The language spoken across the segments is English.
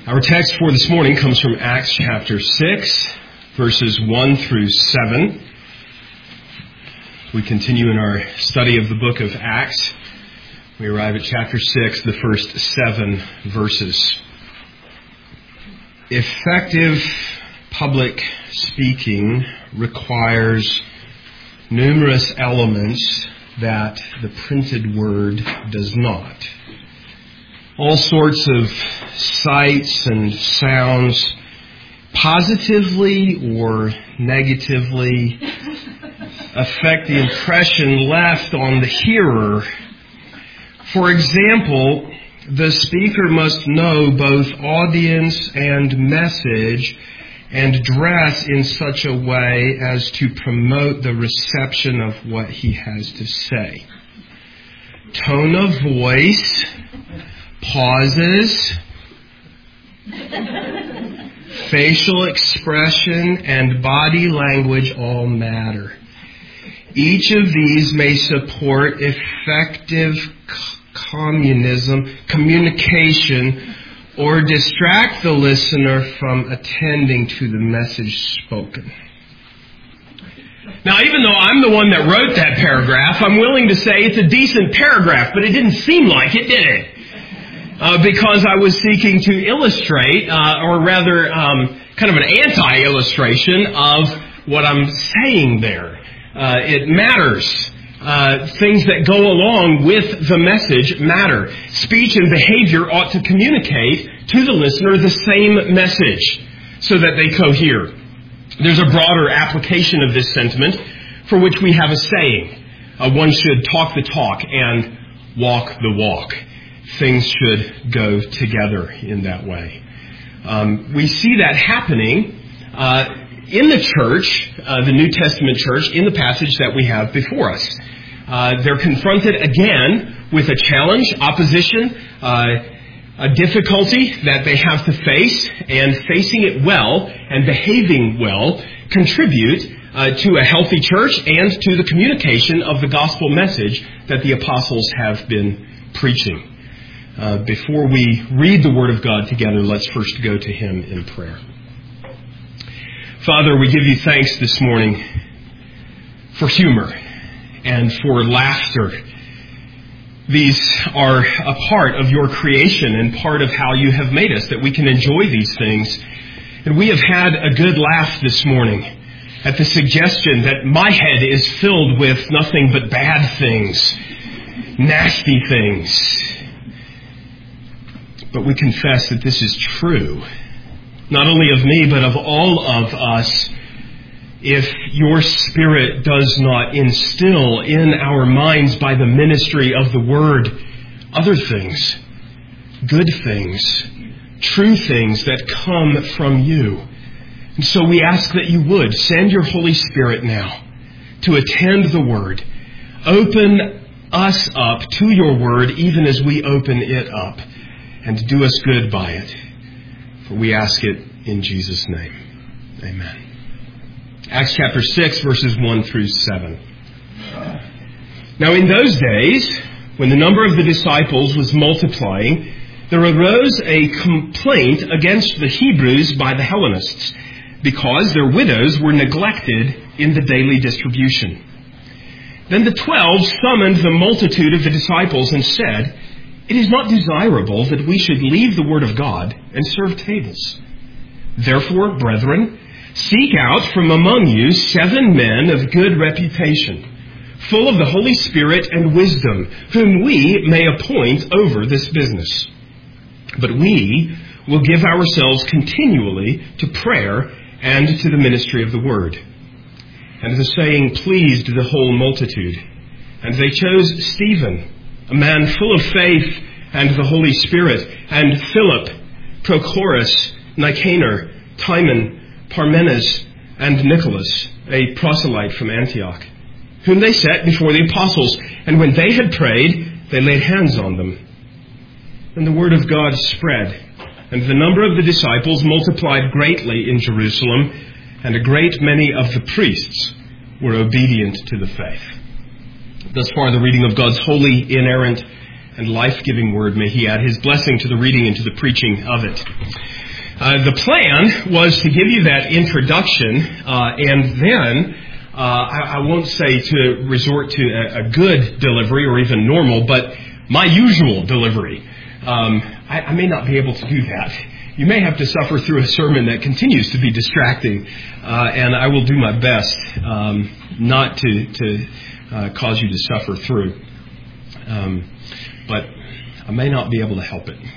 Our text for this morning comes from Acts chapter 6, verses 1 through 7. We continue in our study of the book of Acts. We arrive at chapter 6, the first 7 verses. Effective public speaking requires numerous elements that the printed word does not. All sorts of sights and sounds positively or negatively affect the impression left on the hearer. For example, the speaker must know both audience and message and dress in such a way as to promote the reception of what he has to say. Tone of voice, pauses, facial expression, and body language all matter. Each of these may support effective communication or distract the listener from attending to the message spoken. Now, even though I'm the one that wrote that paragraph, I'm willing to say it's a decent paragraph, but it didn't seem like it, did it? Because I was seeking to illustrate, or rather, kind of an anti-illustration of what I'm saying there. It matters. Things that go along with the message matter. Speech and behavior ought to communicate to the listener the same message so that they cohere. There's a broader application of this sentiment for which we have a saying. One should talk the talk and walk the walk. Things should go together in that way. We see that happening in the church, the New Testament church, in the passage that we have before us. They're confronted again with a challenge, opposition, a difficulty that they have to face, and facing it well and behaving well contribute to a healthy church and to the communication of the gospel message that the apostles have been preaching. Before we read the Word of God together, let's first go to Him in prayer. Father, we give you thanks this morning for humor and for laughter. These are a part of your creation and part of how you have made us, that we can enjoy these things. And we have had a good laugh this morning at the suggestion that my head is filled with nothing but bad things, nasty things. But we confess that this is true, not only of me, but of all of us, if your Spirit does not instill in our minds by the ministry of the Word other things, good things, true things that come from you. And so we ask that you would send your Holy Spirit now to attend the Word. Open us up to your Word even as we open it up. And do us good by it. For we ask it in Jesus' name. Amen. Acts chapter 6, verses 1 through 7. Now in those days, when the number of the disciples was multiplying, there arose a complaint against the Hebrews by the Hellenists, because their widows were neglected in the daily distribution. Then the 12 summoned the multitude of the disciples and said, "It is not desirable that we should leave the word of God and serve tables. Therefore, brethren, seek out from among you 7 men of good reputation, full of the Holy Spirit and wisdom, whom we may appoint over this business. But we will give ourselves continually to prayer and to the ministry of the word." And the saying pleased the whole multitude. And they chose Stephen, a man full of faith and the Holy Spirit, and Philip, Prochorus, Nicanor, Timon, Parmenas, and Nicholas, a proselyte from Antioch, whom they set before the apostles. And when they had prayed, they laid hands on them. And the word of God spread, and the number of the disciples multiplied greatly in Jerusalem, and a great many of the priests were obedient to the faith. Thus far, the reading of God's holy, inerrant, and life-giving word. May He add His blessing to the reading and to the preaching of it. The plan was to give you that introduction, and then I won't say to resort to a good delivery or even normal, but my usual delivery. I may not be able to do that. You may have to suffer through a sermon that continues to be distracting, and I will do my best not to cause you to suffer through. But I may not be able to help it.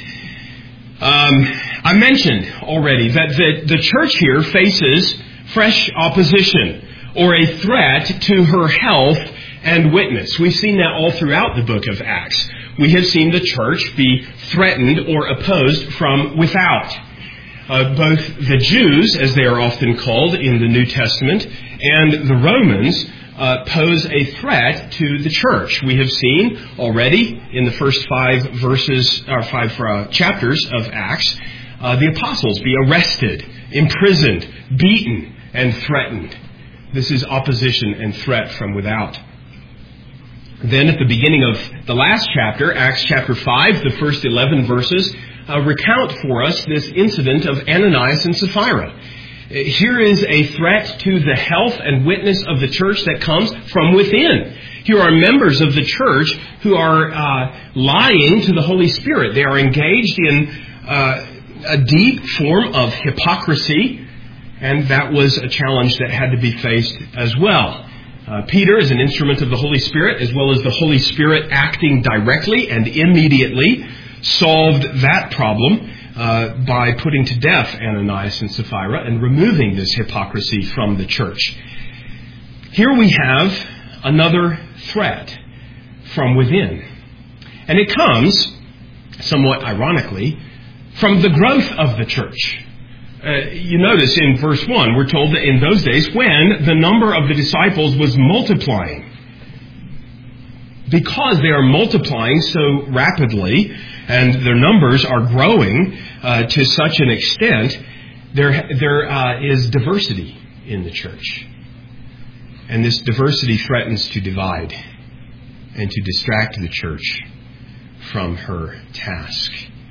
I mentioned already that the church here faces fresh opposition or a threat to her health and witness. We've seen that all throughout the book of Acts. We have seen the church be threatened or opposed from without. Both the Jews, as they are often called in the New Testament, and the Romans pose a threat to the church. We have seen already in the first five chapters of Acts, the apostles be arrested, imprisoned, beaten, and threatened. This is opposition and threat from without. Then at the beginning of the last chapter, Acts chapter 5, the first 11 verses, recount for us this incident of Ananias and Sapphira. Here is a threat to the health and witness of the church that comes from within. Here are members of the church who are lying to the Holy Spirit. They are engaged in a deep form of hypocrisy, and that was a challenge that had to be faced as well. Peter, as an instrument of the Holy Spirit, as well as the Holy Spirit acting directly and immediately, solved that problem by putting to death Ananias and Sapphira and removing this hypocrisy from the church. Here we have another threat from within. And it comes, somewhat ironically, from the growth of the church. You notice in verse 1, we're told that in those days when the number of the disciples was multiplying, because they are multiplying so rapidly and their numbers are growing to such an extent, there is diversity in the church. And this diversity threatens to divide and to distract the church from her task.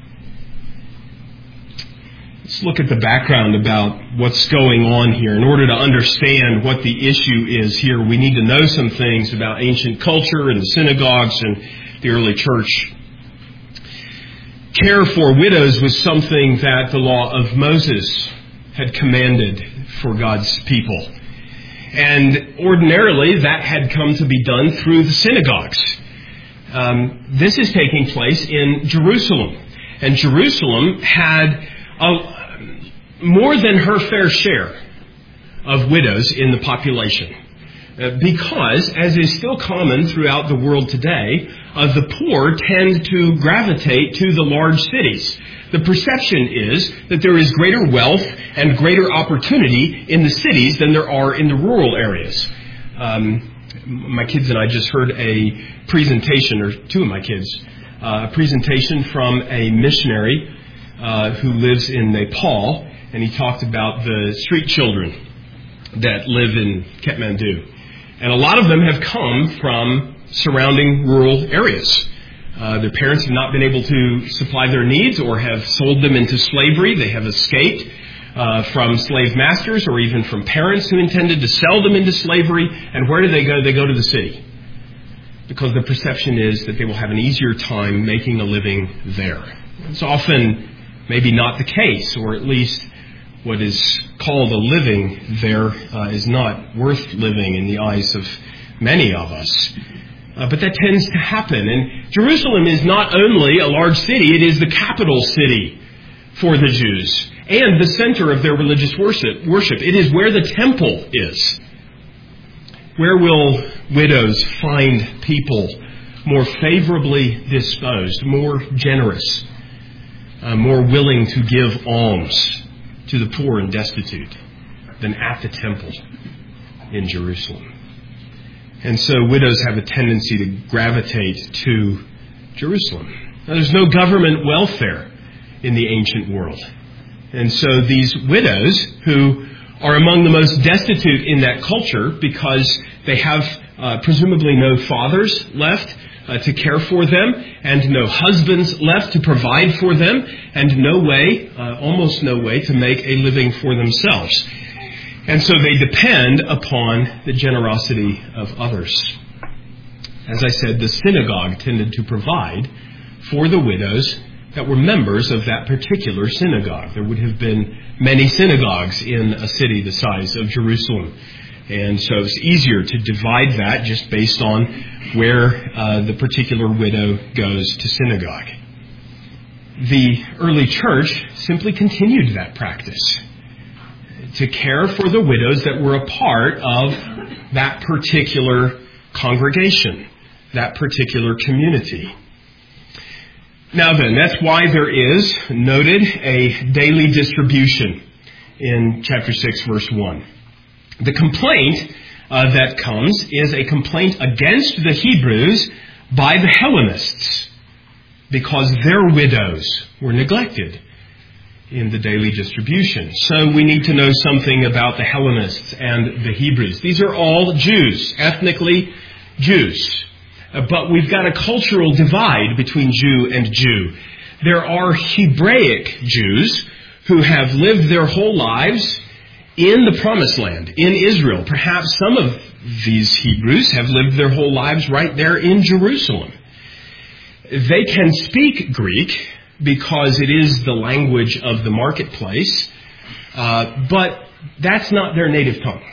Let's look at the background about what's going on here. In order to understand what the issue is here, we need to know some things about ancient culture and the synagogues and the early church. Care for widows was something that the law of Moses had commanded for God's people. And ordinarily, that had come to be done through the synagogues. This is taking place in Jerusalem. And Jerusalem had more than her fair share of widows in the population. Because, as is still common throughout the world today, the poor tend to gravitate to the large cities. The perception is that there is greater wealth and greater opportunity in the cities than there are in the rural areas. My kids and I just heard a presentation, or two of my kids, a presentation from a missionary who lives in Nepal, and he talked about the street children that live in Kathmandu. And a lot of them have come from surrounding rural areas. Their parents have not been able to supply their needs or have sold them into slavery. They have escaped from slave masters or even from parents who intended to sell them into slavery. And where do they go? They go to the city. Because the perception is that they will have an easier time making a living there. It's often maybe not the case, or at least what is called a living there is not worth living in the eyes of many of us. But that tends to happen. And Jerusalem is not only a large city, it is the capital city for the Jews and the center of their religious worship. It is where the temple is. Where will widows find people more favorably disposed, more generous, more willing to give alms to the poor and destitute than at the temple in Jerusalem? And so widows have a tendency to gravitate to Jerusalem. Now, there's no government welfare in the ancient world. And so these widows, who are among the most destitute in that culture because they have presumably no fathers left, to care for them, and no husbands left to provide for them, and no way, almost no way, to make a living for themselves. And so they depend upon the generosity of others. As I said, the synagogue tended to provide for the widows that were members of that particular synagogue. There would have been many synagogues in a city the size of Jerusalem. And so it's easier to divide that just based on where the particular widow goes to synagogue. The early church simply continued that practice, to care for the widows that were a part of that particular congregation, that particular community. Now then, that's why there is noted a daily distribution in chapter 6, verse 1. The complaint that comes is a complaint against the Hebrews by the Hellenists, because their widows were neglected in the daily distribution. So we need to know something about the Hellenists and the Hebrews. These are all Jews, ethnically Jews. But we've got a cultural divide between Jew and Jew. There are Hebraic Jews who have lived their whole lives in the Promised Land, in Israel. Perhaps some of these Hebrews have lived their whole lives right there in Jerusalem. They can speak Greek because it is the language of the marketplace, but that's not their native tongue.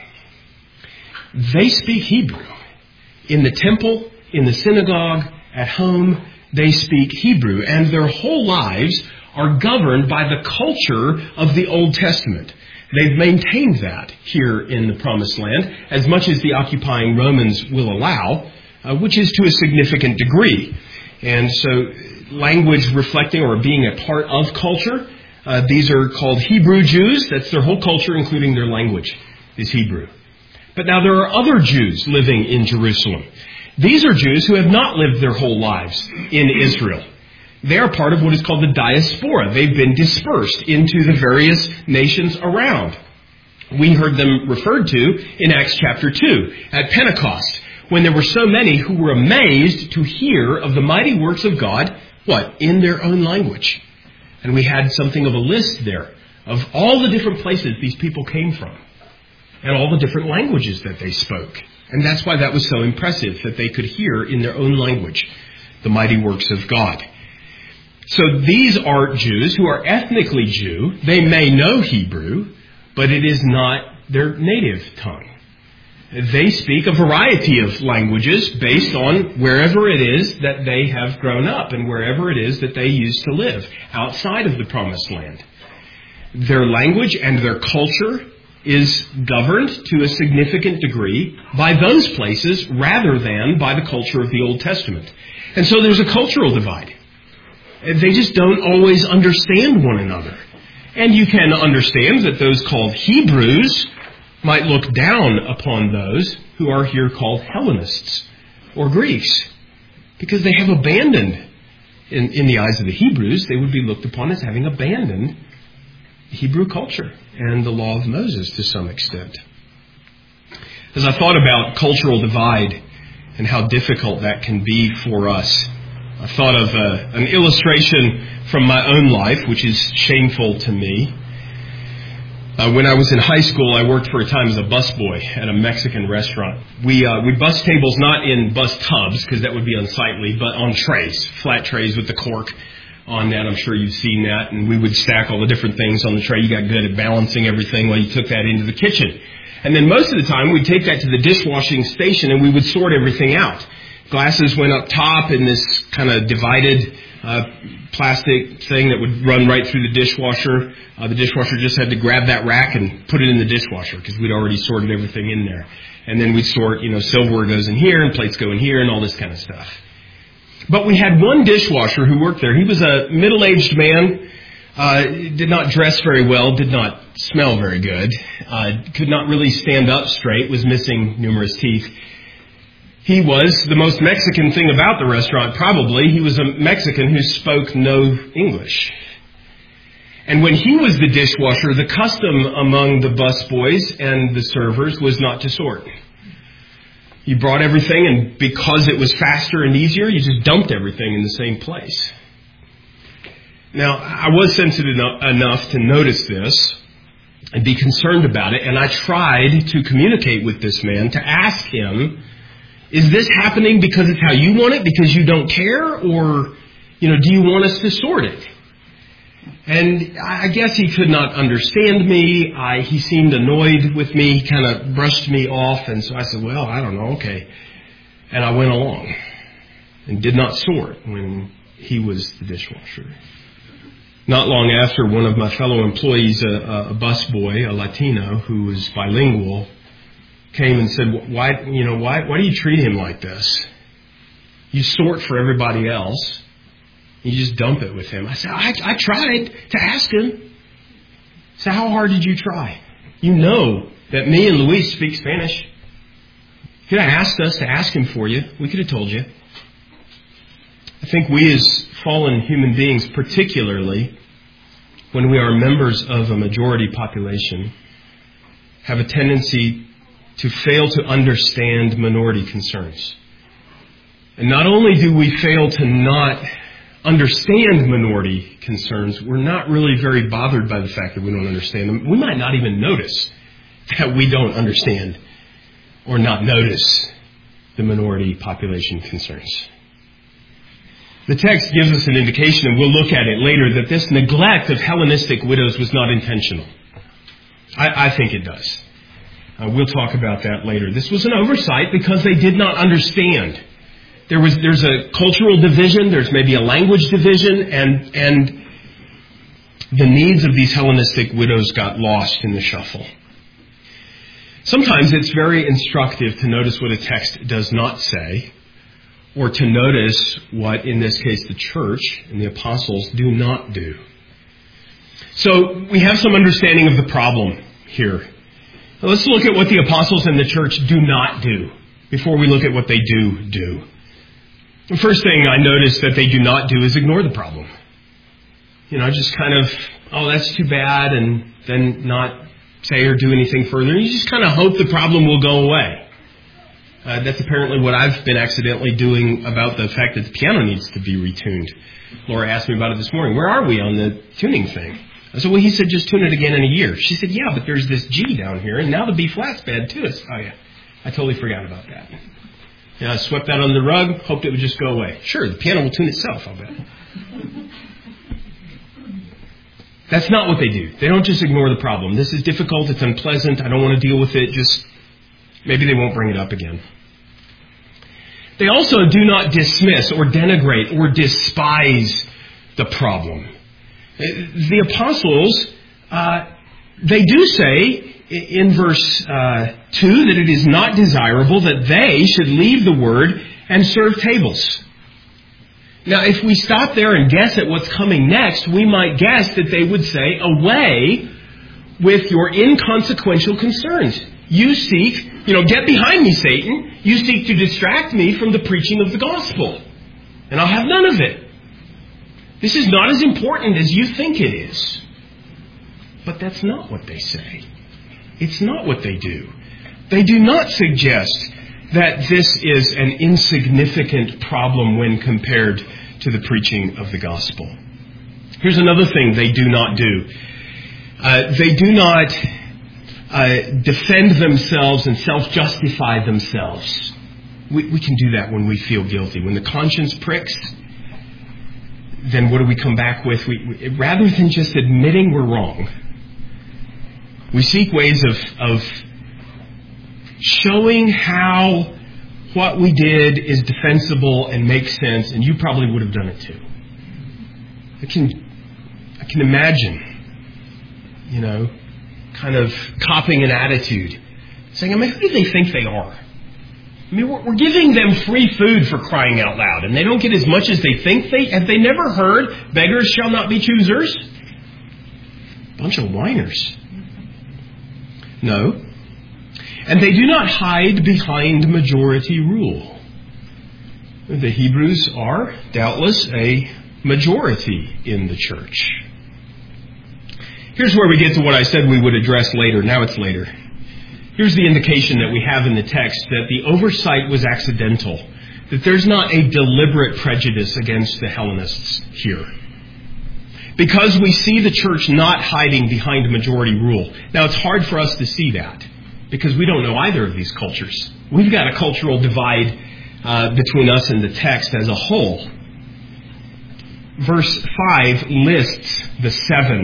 They speak Hebrew. In the temple, in the synagogue, at home, they speak Hebrew, and their whole lives are governed by the culture of the Old Testament. They've maintained that here in the Promised Land, as much as the occupying Romans will allow, which is to a significant degree. And so language reflecting or being a part of culture, these are called Hebrew Jews. That's their whole culture, including their language, is Hebrew. But now there are other Jews living in Jerusalem. These are Jews who have not lived their whole lives in Israel. They are part of what is called the diaspora. They've been dispersed into the various nations around. We heard them referred to in Acts chapter 2 at Pentecost, when there were so many who were amazed to hear of the mighty works of God, in their own language. And we had something of a list there of all the different places these people came from and all the different languages that they spoke. And that's why that was so impressive, that they could hear in their own language the mighty works of God. So these are Jews who are ethnically Jew. They may know Hebrew, but it is not their native tongue. They speak a variety of languages based on wherever it is that they have grown up and wherever it is that they used to live outside of the Promised Land. Their language and their culture is governed to a significant degree by those places rather than by the culture of the Old Testament. And so there's a cultural divide. They just don't always understand one another. And you can understand that those called Hebrews might look down upon those who are here called Hellenists or Greeks, because they have abandoned, in the eyes of the Hebrews, they would be looked upon as having abandoned Hebrew culture and the law of Moses to some extent. As I thought about cultural divide and how difficult that can be for us, I thought of an illustration from my own life, which is shameful to me. When I was in high school, I worked for a time as a busboy at a Mexican restaurant. We bus tables not in bus tubs, because that would be unsightly, but on trays, flat trays with the cork on that. I'm sure you've seen that. And we would stack all the different things on the tray. You got good at balancing everything while you took that into the kitchen. And then most of the time, we'd take that to the dishwashing station and we would sort everything out. Glasses went up top in this kind of divided plastic thing that would run right through the dishwasher. The dishwasher just had to grab that rack and put it in the dishwasher because we'd already sorted everything in there. And then we'd sort, silverware goes in here and plates go in here and all this kind of stuff. But we had one dishwasher who worked there. He was a middle-aged man, did not dress very well, did not smell very good, could not really stand up straight, was missing numerous teeth. He was the most Mexican thing about the restaurant, probably. He was a Mexican who spoke no English. And when he was the dishwasher, the custom among the busboys and the servers was not to sort. You brought everything, and because it was faster and easier, you just dumped everything in the same place. Now, I was sensitive enough to notice this and be concerned about it, and I tried to communicate with this man to ask him, is this happening because it's how you want it, because you don't care, or, do you want us to sort it? And I guess he could not understand me. He seemed annoyed with me. He kind of brushed me off. And so I said, well, I don't know. Okay. And I went along and did not sort when he was the dishwasher. Not long after, one of my fellow employees, a busboy, a Latino who was bilingual, came and said, why do you treat him like this? You sort for everybody else. You just dump it with him. I said, I tried to ask him. So how hard did you try? You know that me and Luis speak Spanish. You could have asked us to ask him for you. We could have told you. I think we as fallen human beings, particularly when we are members of a majority population, have a tendency to fail to understand minority concerns. And not only do we fail to not understand minority concerns, we're not really very bothered by the fact that we don't understand them. We might not even notice that we don't understand or not notice the minority population concerns. The text gives us an indication, and we'll look at it later, that this neglect of Hellenistic widows was not intentional. I think it does. We'll talk about that later. This was an oversight because they did not understand. There's a cultural division, there's maybe a language division, and the needs of these Hellenistic widows got lost in the shuffle. Sometimes it's very instructive to notice what a text does not say, or to notice what, in this case, the church and the apostles do not do. So we have some understanding of the problem here. Now let's look at what the apostles and the church do not do before we look at what they do. The first thing I notice that they do not do is ignore the problem. Just kind of, that's too bad, and then not say or do anything further. You just kind of hope the problem will go away. That's apparently what I've been accidentally doing about the fact that the piano needs to be retuned. Laura asked me about it this morning. Where are we on the tuning thing? I said, well, he said just tune it again in a year. She said, yeah, but there's this G down here, and now the B flat's bad too. I said, oh yeah, I totally forgot about that. I swept that under the rug, hoped it would just go away. Sure, the piano will tune itself, I'll bet. That's not what they do. They don't just ignore the problem. This is difficult, it's unpleasant, I don't want to deal with it, just maybe they won't bring it up again. They also do not dismiss or denigrate or despise the problem. The apostles, they do say in verse 2 that it is not desirable that they should leave the word and serve tables. Now, if we stop there and guess at what's coming next, we might guess that they would say, away with your inconsequential concerns. You seek, get behind me, Satan. You seek to distract me from the preaching of the gospel. And I'll have none of it. This is not as important as you think it is. But that's not what they say. It's not what they do. They do not suggest that this is an insignificant problem when compared to the preaching of the gospel. Here's another thing they do not do. They do not defend themselves and self-justify themselves. We can do that when we feel guilty. When the conscience pricks, then what do we come back with? Rather than just admitting we're wrong, we seek ways of showing how what we did is defensible and makes sense, and you probably would have done it too. I can imagine, kind of copying an attitude, saying, who do they think they are? We're giving them free food for crying out loud, and they don't get as much as they think have they never heard, beggars shall not be choosers? Bunch of whiners. No. And they do not hide behind majority rule. The Hebrews are doubtless a majority in the church. Here's where we get to what I said we would address later. Now it's later. Here's the indication that we have in the text that the oversight was accidental, that there's not a deliberate prejudice against the Hellenists here. Because we see the church not hiding behind majority rule. Now, it's hard for us to see that because we don't know either of these cultures. We've got a cultural divide between us and the text as a whole. Verse 5 lists the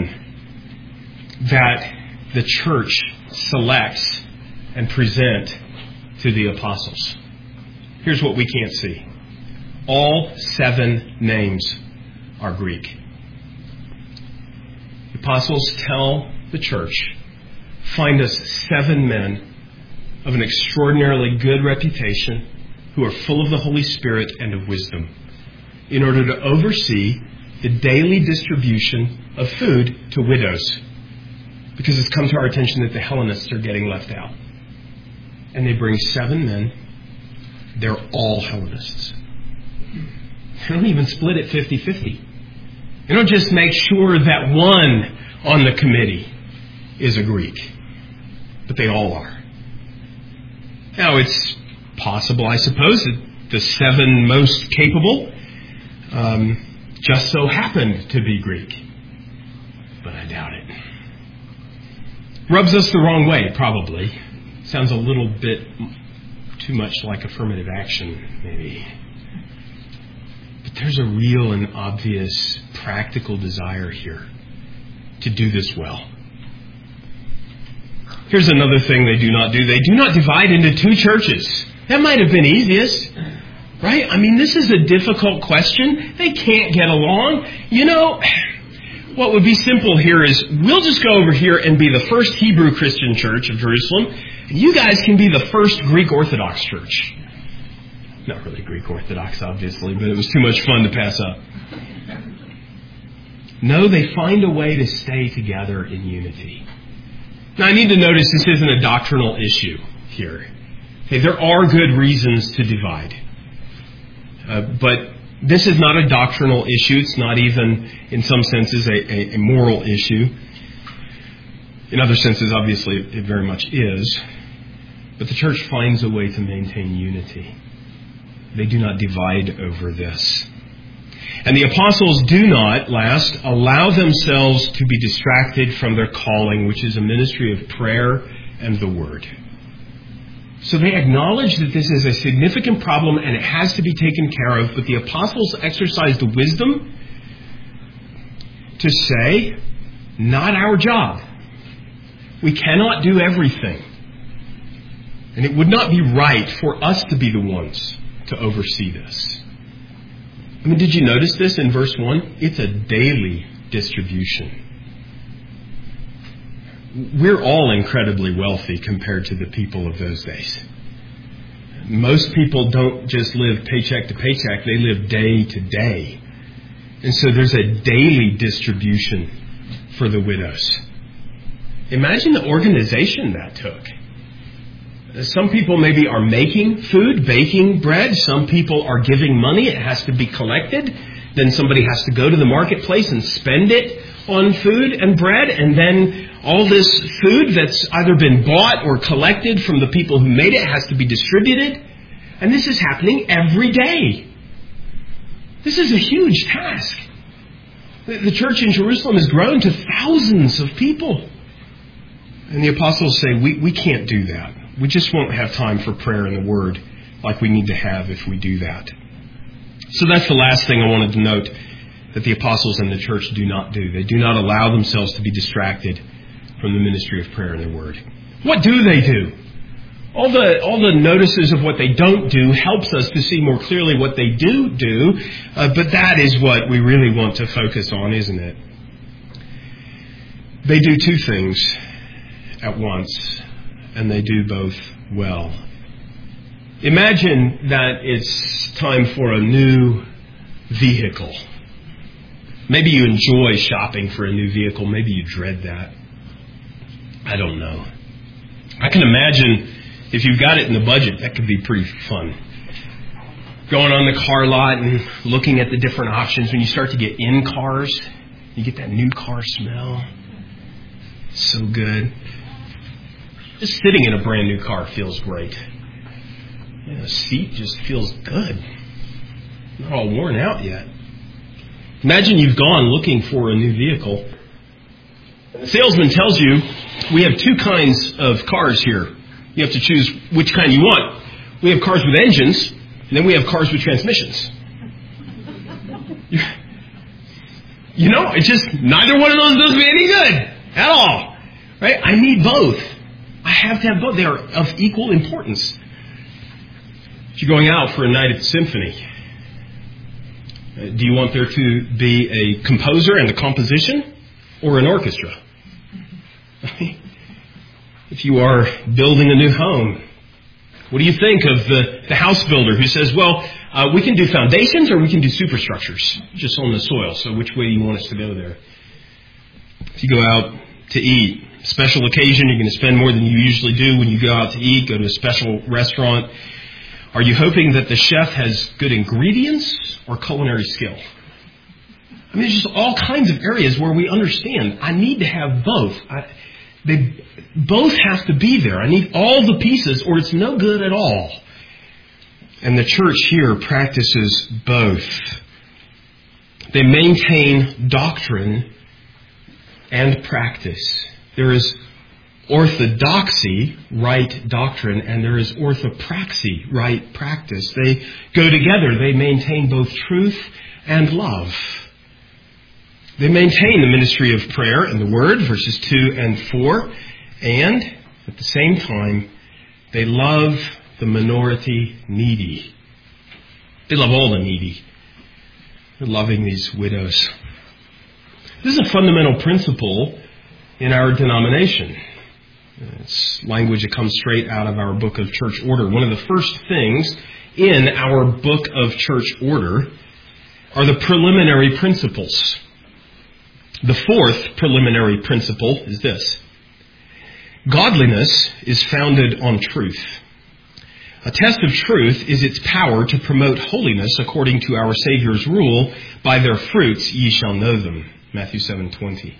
7 that the church selects and present to the apostles. Here's what we can't see. All 7 names are Greek. The apostles tell the church, find us 7 men of an extraordinarily good reputation who are full of the Holy Spirit and of wisdom in order to oversee the daily distribution of food to widows. Because it's come to our attention that the Hellenists are getting left out. And they bring 7 men. They're all Hellenists. They don't even split it 50-50. They don't just make sure that one on the committee is a Greek. But they all are. Now, it's possible, I suppose, that the 7 most capable just so happened to be Greek. But I doubt it. Rubs us the wrong way, probably. Sounds a little bit too much like affirmative action, maybe. But there's a real and obvious practical desire here to do this well. Here's another thing they do not do. They do not divide into 2 churches. That might have been easiest, right? I mean, this is a difficult question. They can't get along. You know, what would be simple here is we'll just go over here and be the first Hebrew Christian church of Jerusalem. And you guys can be the first Greek Orthodox church. Not really Greek Orthodox, obviously, but it was too much fun to pass up. No, they find a way to stay together in unity. Now, I need to notice this isn't a doctrinal issue here. Okay, there are good reasons to divide. But this is not a doctrinal issue. It's not even, in some senses, a moral issue. In other senses, obviously, it very much is. But the church finds a way to maintain unity. They do not divide over this. And the apostles do not, last, allow themselves to be distracted from their calling, which is a ministry of prayer and the Word. So they acknowledge that this is a significant problem and it has to be taken care of, but the apostles exercise the wisdom to say, not our job. We cannot do everything. And it would not be right for us to be the ones to oversee this. I mean, did you notice this in verse 1? It's a daily distribution. We're all incredibly wealthy compared to the people of those days. Most people don't just live paycheck to paycheck, they live day to day. And so there's a daily distribution for the widows. Imagine the organization that took. Some people maybe are making food, baking bread. Some people are giving money. It has to be collected. Then somebody has to go to the marketplace and spend it on food and bread. And then all this food that's either been bought or collected from the people who made it has to be distributed. And this is happening every day. This is a huge task. The church in Jerusalem has grown to thousands of people. And the apostles say, we can't do that. We just won't have time for prayer and the Word like we need to have if we do that. So that's the last thing I wanted to note that the apostles and the church do not do. They do not allow themselves to be distracted from the ministry of prayer and the Word. What do they do? All the notices of what they don't do helps us to see more clearly what they do, but that is what we really want to focus on, isn't it? They do 2 things at once. And they do both well. Imagine that it's time for a new vehicle. Maybe you enjoy shopping for a new vehicle. Maybe you dread that. I don't know. I can imagine if you've got it in the budget, that could be pretty fun. Going on the car lot and looking at the different options. When you start to get in cars, you get that new car smell. So good. Just sitting in a brand new car feels great. The seat just feels good. Not all worn out yet. Imagine you've gone looking for a new vehicle. And the salesman tells you, we have two kinds of cars here. You have to choose which kind you want. We have cars with engines, and then we have cars with transmissions. It's just neither one of those does me any good at all. Right? I need both. I have to have both. They are of equal importance. If you're going out for a night at the symphony, do you want there to be a composer and a composition or an orchestra? If you are building a new home, what do you think of the house builder who says, we can do foundations or we can do superstructures just on the soil, so which way do you want us to go there? If you go out to eat, special occasion, you're going to spend more than you usually do when you go out to eat, go to a special restaurant. Are you hoping that the chef has good ingredients or culinary skill? There's just all kinds of areas where we understand I need to have both. They both have to be there. I need all the pieces or it's no good at all. And the church here practices both. They maintain doctrine and practice. There is orthodoxy, right doctrine, and there is orthopraxy, right practice. They go together. They maintain both truth and love. They maintain the ministry of prayer and the word, verses 2 and 4, and at the same time, they love the minority needy. They love all the needy. They're loving these widows. This is a fundamental principle in our denomination. It's language that comes straight out of our book of church order. One of the first things in our book of church order are the preliminary principles. The fourth preliminary principle is this. Godliness is founded on truth. A test of truth is its power to promote holiness according to our Savior's rule, by their fruits ye shall know them. Matthew 7:20.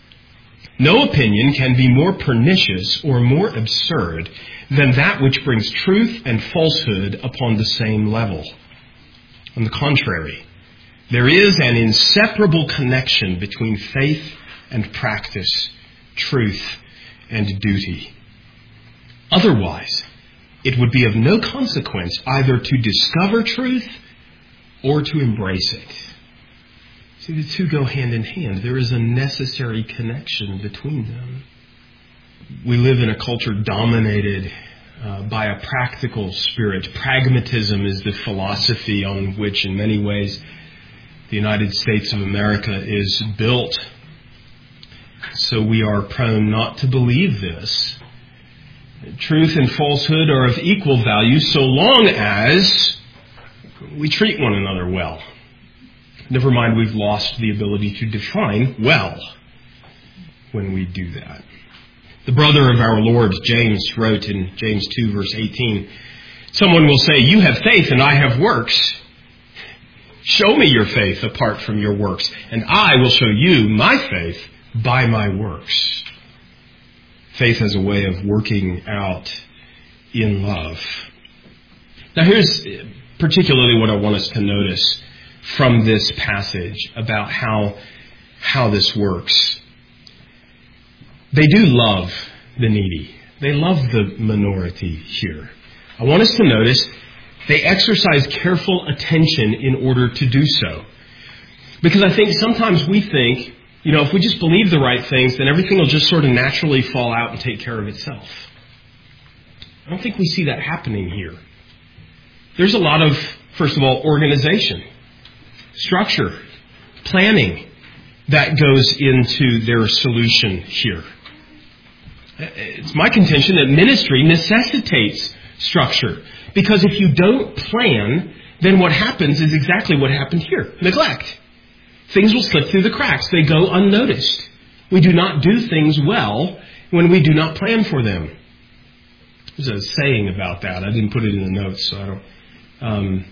No opinion can be more pernicious or more absurd than that which brings truth and falsehood upon the same level. On the contrary, there is an inseparable connection between faith and practice, truth and duty. Otherwise, it would be of no consequence either to discover truth or to embrace it. See, the two go hand in hand. There is a necessary connection between them. We live in a culture dominated by a practical spirit. Pragmatism is the philosophy on which, in many ways, the United States of America is built. So we are prone not to believe this. Truth and falsehood are of equal value so long as we treat one another well. Never mind, we've lost the ability to define well when we do that. The brother of our Lord, James, wrote in James 2, verse 18, someone will say, you have faith and I have works. Show me your faith apart from your works, and I will show you my faith by my works. Faith has a way of working out in love. Now here's particularly what I want us to notice from this passage about how this works. They do love the needy. They love the minority here. I want us to notice they exercise careful attention in order to do so. Because I think sometimes we think, if we just believe the right things, then everything will just sort of naturally fall out and take care of itself. I don't think we see that happening here. There's a lot of, first of all, organization, structure, planning that goes into their solution here. It's my contention that ministry necessitates structure. Because if you don't plan, then what happens is exactly what happened here. Neglect. Things will slip through the cracks. They go unnoticed. We do not do things well when we do not plan for them. There's a saying about that. I didn't put it in the notes, so I don't.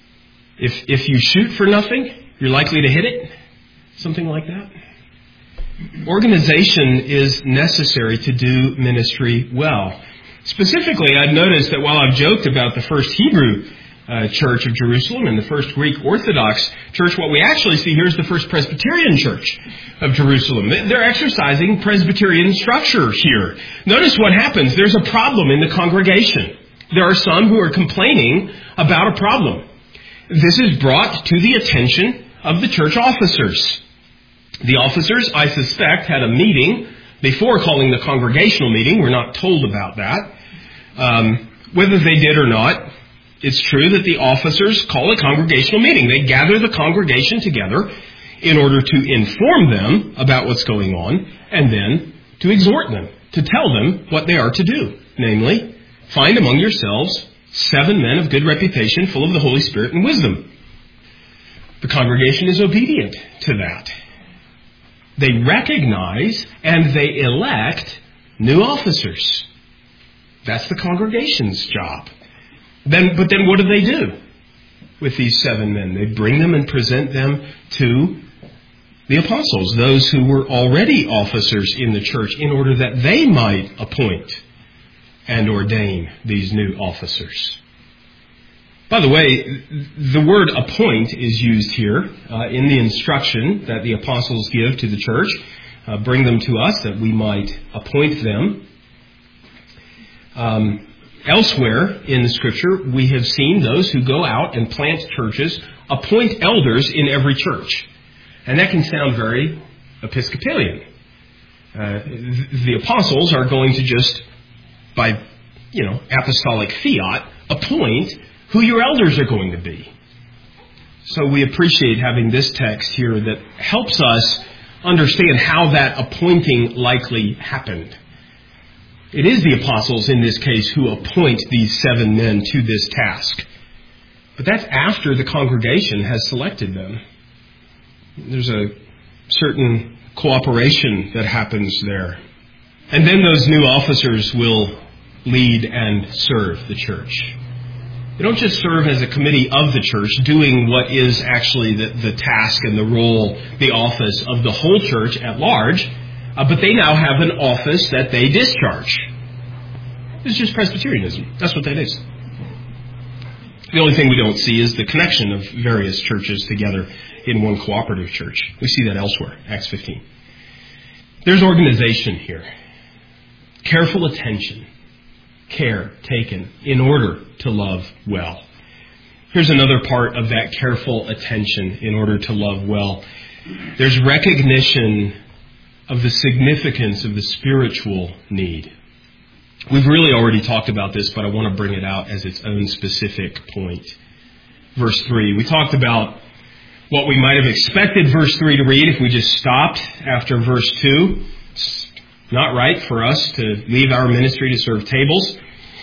If you shoot for nothing, you're likely to hit it. Something like that. Organization is necessary to do ministry well. Specifically, I've noticed that while I've joked about the first Hebrew church of Jerusalem and the first Greek Orthodox church, what we actually see here is the first Presbyterian church of Jerusalem. They're exercising Presbyterian structure here. Notice what happens. There's a problem in the congregation. There are some who are complaining about a problem. This is brought to the attention of the church officers. The officers, I suspect, had a meeting before calling the congregational meeting. We're not told about that. Whether they did or not, it's true that the officers call a congregational meeting. They gather the congregation together in order to inform them about what's going on and then to exhort them, to tell them what they are to do. Namely, find among yourselves 7 men of good reputation, full of the Holy Spirit and wisdom. The congregation is obedient to that. They recognize and they elect new officers. That's the congregation's job. But then what do with these 7 men? They bring them and present them to the apostles, those who were already officers in the church, in order that they might appoint and ordain these new officers. By the way, the word appoint is used here in the instruction that the apostles give to the church. Bring them to us that we might appoint them. Elsewhere in the Scripture, we have seen those who go out and plant churches appoint elders in every church. And that can sound very Episcopalian. The apostles are going to just, by apostolic fiat, appoint who your elders are going to be. So we appreciate having this text here that helps us understand how that appointing likely happened. It is the apostles in this case who appoint these 7 men to this task. But that's after the congregation has selected them. There's a certain cooperation that happens there. And then those new officers will lead and serve the church. They don't just serve as a committee of the church, doing what is actually the task and the role, the office of the whole church at large, but they now have an office that they discharge. It's just Presbyterianism. That's what that is. The only thing we don't see is the connection of various churches together in one cooperative church. We see that elsewhere, Acts 15. There's organization here. Careful attention. Care taken in order to love well. Here's another part of that careful attention in order to love well. There's recognition of the significance of the spiritual need. We've really already talked about this, but I want to bring it out as its own specific point. Verse 3. We talked about what we might have expected verse 3 to read if we just stopped after verse 2. It's not right for us to leave our ministry to serve tables.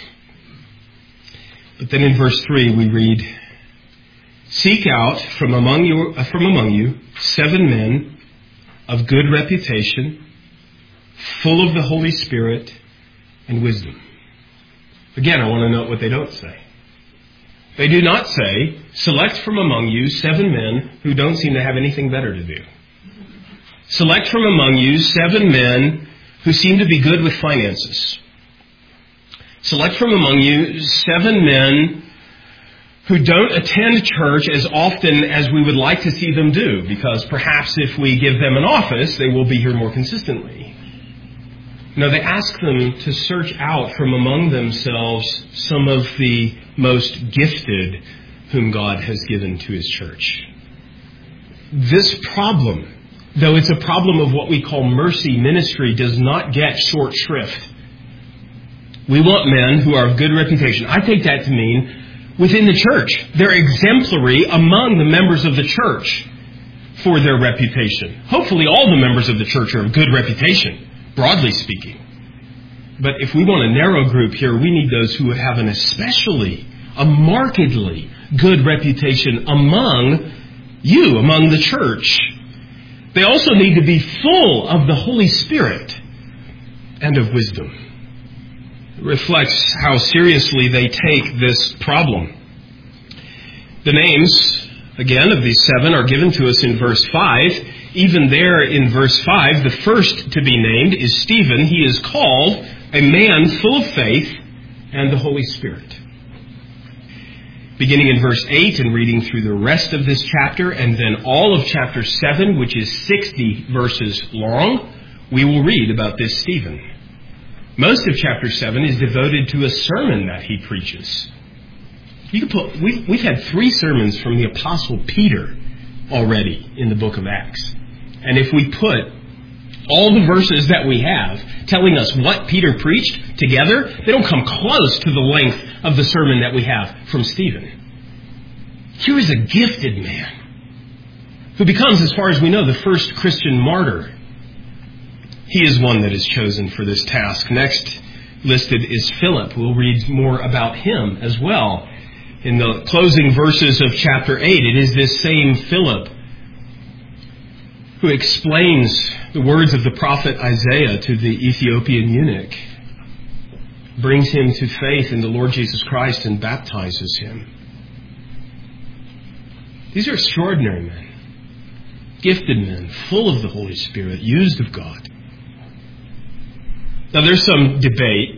But then in verse 3 we read, "Seek out from among you 7 men of good reputation, full of the Holy Spirit and wisdom." Again, I want to note what they don't say. They do not say, select from among you 7 men who don't seem to have anything better to do. Select from among you 7 men who seem to be good with finances. Select from among you 7 men who don't attend church as often as we would like to see them do, because perhaps if we give them an office, they will be here more consistently. No, they ask them to search out from among themselves some of the most gifted whom God has given to His church. This problem, though it's a problem of what we call mercy ministry, does not get short shrift. We want men who are of good reputation. I take that to mean within the church. They're exemplary among the members of the church for their reputation. Hopefully all the members of the church are of good reputation, broadly speaking. But if we want a narrow group here, we need those who have a markedly good reputation among the church. They also need to be full of the Holy Spirit and of wisdom. It reflects how seriously they take this problem. The names, again, of these 7 are given to us in verse 5. even there in verse 5, the first to be named is Stephen. He is called a man full of faith and the Holy Spirit. Beginning in verse 8 and reading through the rest of this chapter, and then all of chapter 7, which is 60 verses long, we will read about this Stephen. Most of chapter 7 is devoted to a sermon that he preaches. We've had 3 sermons from the Apostle Peter already in the book of Acts. And if we put all the verses that we have telling us what Peter preached together, they don't come close to the length of the sermon that we have from Stephen. Here is a gifted man who becomes, as far as we know, the first Christian martyr. He is one that is chosen for this task. Next listed is Philip. We'll read more about him as well. In the closing verses of chapter 8, it is this same Philip who explains the words of the prophet Isaiah to the Ethiopian eunuch, brings him to faith in the Lord Jesus Christ and baptizes him. These are extraordinary men, gifted men, full of the Holy Spirit, used of God. Now there's some debate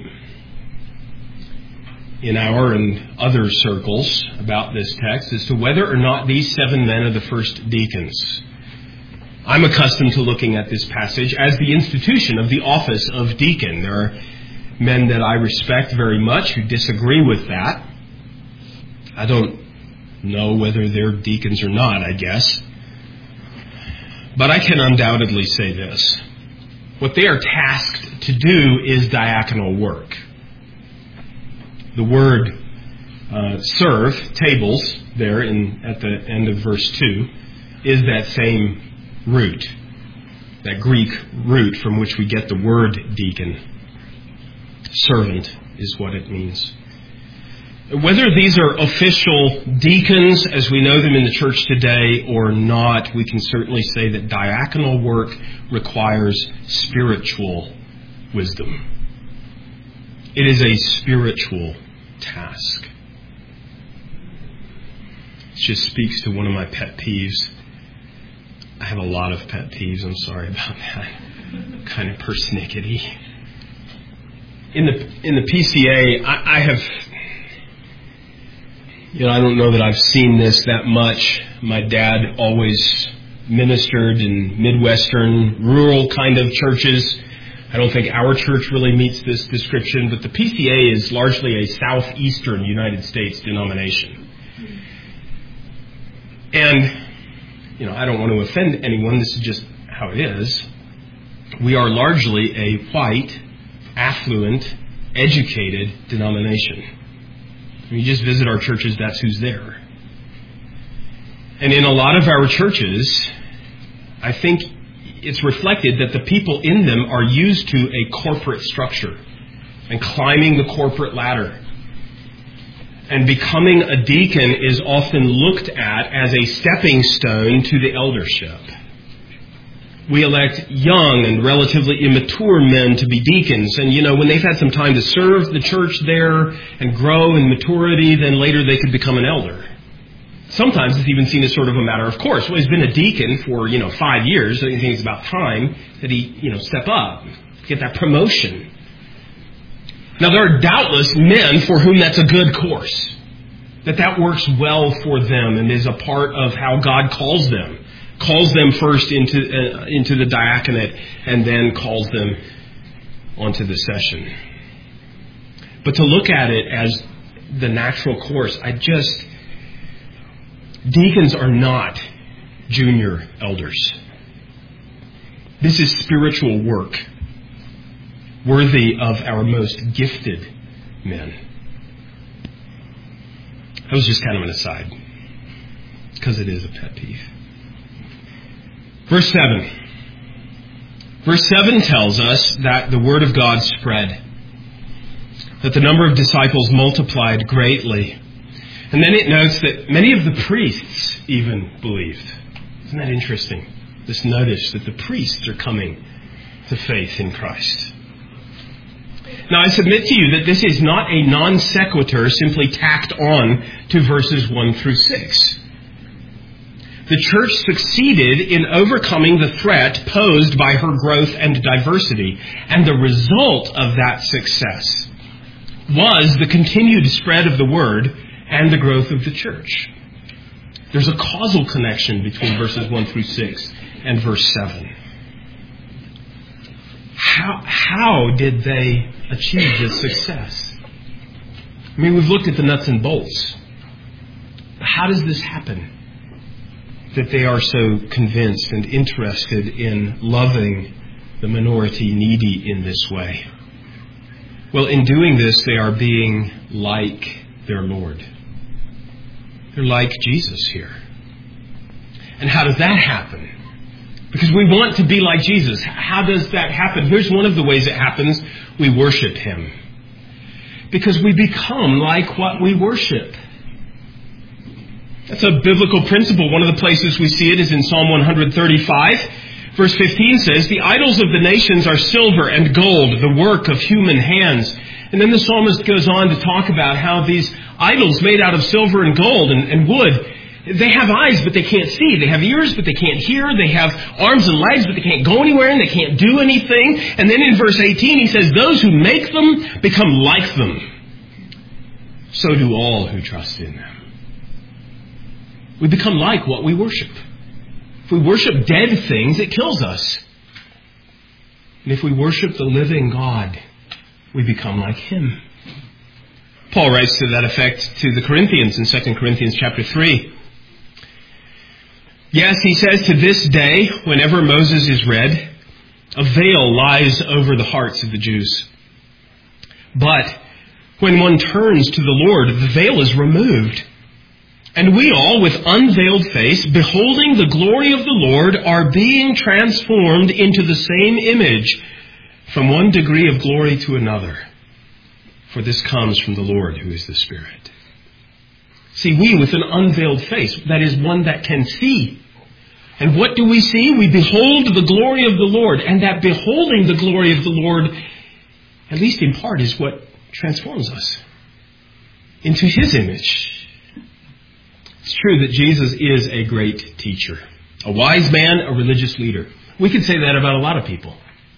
in our and other circles about this text as to whether or not these 7 men are the first deacons. I'm accustomed to looking at this passage as the institution of the office of deacon. There are men that I respect very much who disagree with that. I don't know whether they're deacons or not, I guess. But I can undoubtedly say this. What they are tasked to do is diaconal work. The word serve, tables, there at the end of verse 2, is that same root, that Greek root from which we get the word deacon. Servant is what it means. Whether these are official deacons as we know them in the church today or not, we can certainly say that diaconal work requires spiritual wisdom. It is a spiritual task. It just speaks to one of my pet peeves. I have a lot of pet peeves. I'm sorry about that. Kind of persnickety. In the PCA, I have, I don't know that I've seen this that much. My dad always ministered in Midwestern, rural kind of churches. I don't think our church really meets this description, but the PCA is largely a southeastern United States denomination. And I don't want to offend anyone. This is just how it is. We are largely a white, affluent, educated denomination. When you just visit our churches, that's who's there. And in a lot of our churches, I think it's reflected that the people in them are used to a corporate structure and climbing the corporate ladder. And becoming a deacon is often looked at as a stepping stone to the eldership. We elect young and relatively immature men to be deacons. And, when they've had some time to serve the church there and grow in maturity, then later they could become an elder. Sometimes it's even seen as sort of a matter of course. Well, he's been a deacon for, 5 years. So he thinks it's about time that he, step up, get that promotion. Now, there are doubtless men for whom that's a good course, that works well for them and is a part of how God calls them first into the diaconate and then calls them onto the session. But to look at it as the natural course, deacons are not junior elders. This is spiritual work, worthy of our most gifted men. That was just kind of an aside, because it is a pet peeve. Verse 7. Verse 7 tells us that the word of God spread, that the number of disciples multiplied greatly. And then it notes that many of the priests even believed. Isn't that interesting? This notice that the priests are coming to faith in Christ. Now, I submit to you that this is not a non sequitur simply tacked on to verses 1 through 6. the church succeeded in overcoming the threat posed by her growth and diversity. And the result of that success was the continued spread of the word and the growth of the church. There's a causal connection between verses 1 through 6 and verse 7. How did they achieve this success? I mean, we've looked at the nuts and bolts. How does this happen? That they are so convinced and interested in loving the minority needy in this way. Well, in doing this, they are being like their Lord. They're like Jesus here. And how does that happen? Because we want to be like Jesus. How does that happen? Here's one of the ways it happens. We worship Him. Because we become like what we worship. That's a biblical principle. One of the places we see it is in Psalm 135. Verse 15 says, "The idols of the nations are silver and gold, the work of human hands." And then the psalmist goes on to talk about how these idols made out of silver and gold and wood, they have eyes but they can't see. They have ears but they can't hear. They have arms and legs but they can't go anywhere and they can't do anything. And then in verse 18 he says, "Those who make them become like them. So do all who trust in them." We become like what we worship. If we worship dead things, it kills us. And if we worship the living God, we become like Him. Paul writes to that effect to the Corinthians in 2 Corinthians chapter 3. Yes, he says, "To this day, whenever Moses is read, a veil lies over the hearts of the Jews. But when one turns to the Lord, the veil is removed. And we all, with unveiled face, beholding the glory of the Lord, are being transformed into the same image, from one degree of glory to another. For this comes from the Lord, who is the Spirit." See, we with an unveiled face, that is one that can see. And what do we see? We behold the glory of the Lord. And that beholding the glory of the Lord, at least in part, is what transforms us into His image. It's true that Jesus is a great teacher, a wise man, a religious leader. We could say that about a lot of people.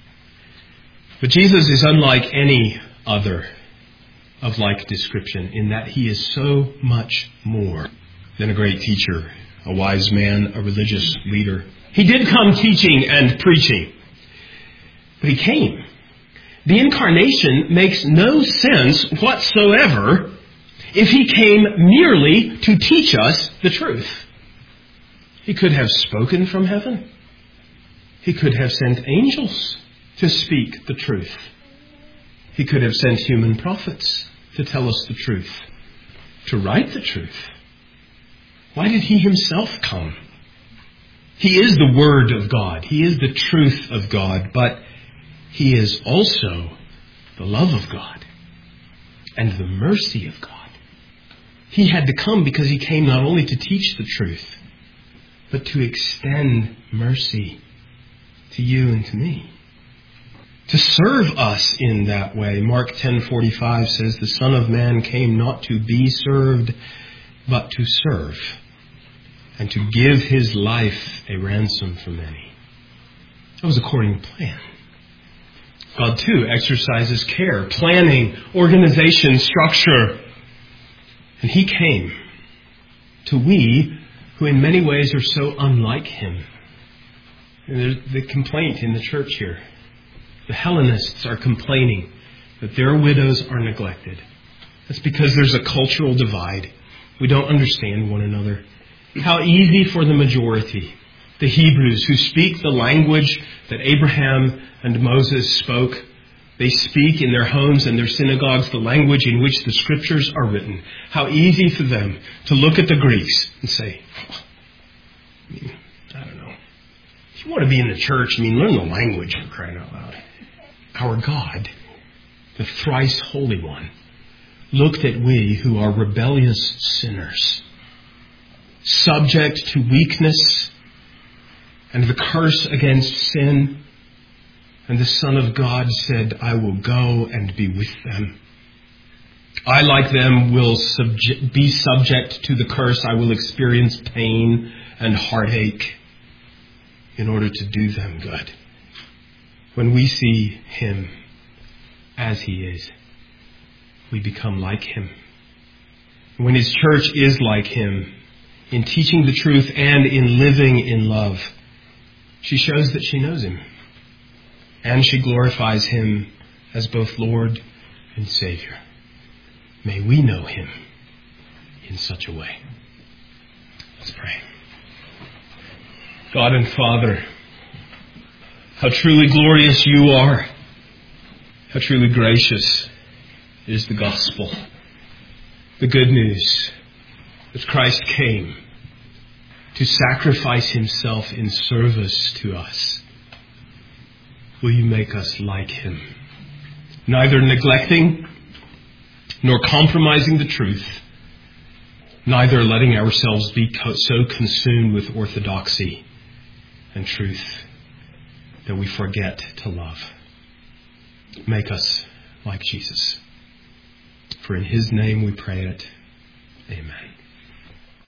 But Jesus is unlike any other of like description in that He is so much more than a great teacher, a wise man, a religious leader. He did come teaching and preaching, but He came. The incarnation makes no sense whatsoever if He came merely to teach us the truth. He could have spoken from heaven. He could have sent angels to speak the truth. He could have sent human prophets to tell us the truth, to write the truth. Why did He Himself come? He is the Word of God. He is the truth of God, but He is also the love of God and the mercy of God. He had to come because He came not only to teach the truth, but to extend mercy to you and to me. To serve us in that way. Mark 10:45 says, "The Son of Man came not to be served, but to serve, and to give His life a ransom for many." That was according to plan. God, too, exercises care, planning, organization, structure. And He came to we who in many ways are so unlike Him. And there's the complaint in the church here. The Hellenists are complaining that their widows are neglected. That's because there's a cultural divide. We don't understand one another. How easy for the majority, the Hebrews who speak the language that Abraham and Moses spoke. They speak in their homes and their synagogues the language in which the Scriptures are written. How easy for them to look at the Greeks and say, I don't know. If you want to be in the church, learn the language, for crying out loud. Our God, the thrice Holy One, looked at we who are rebellious sinners, subject to weakness and the curse against sin. And the Son of God said, "I will go and be with them. I, like them, will be subject to the curse. I will experience pain and heartache in order to do them good. When we see him as he is, we become like him. When his church is like him, in teaching the truth and in living in love, she shows that she knows him. And she glorifies him as both Lord and Savior. May we know him in such a way. Let's pray. God and Father, how truly glorious you are. How truly gracious is the gospel. The good news that Christ came to sacrifice himself in service to us. Will you make us like him, neither neglecting nor compromising the truth, neither letting ourselves be so consumed with orthodoxy and truth that we forget to love. Make us like Jesus. For in his name we pray it. Amen.